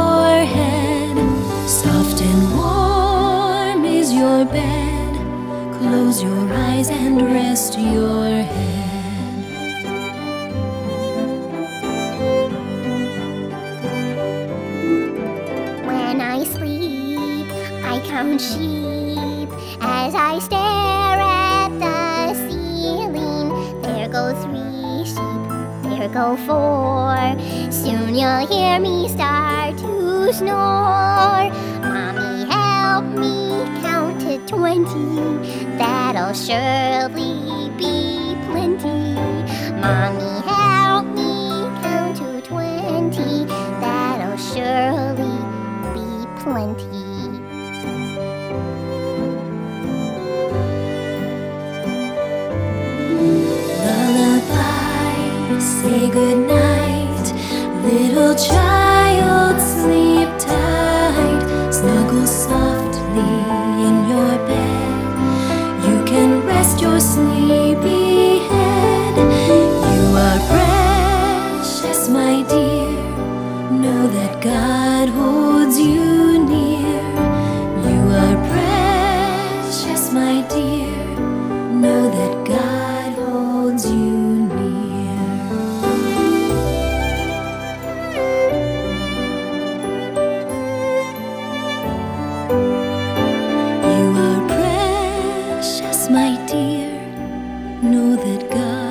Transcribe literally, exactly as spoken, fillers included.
your head. Soft and warm is your bed. Close your eyes and rest your head. When I sleep, I count sheep as I stare at the ceiling. There go three sheep, there go four. Soon you'll hear me start to snore. Mommy, help me count to twenty. That'll surely be plenty. Mommy, help me count to twenty. That'll surely be plenty. Lullaby, say goodnight. Little child, sleep tight. Snuggle softly in your bed. You can rest your sleepy head. You are precious, my dear. Know that God holds you near. You are precious, my dear. Know that God holds you near. You are precious, my dear. Know that God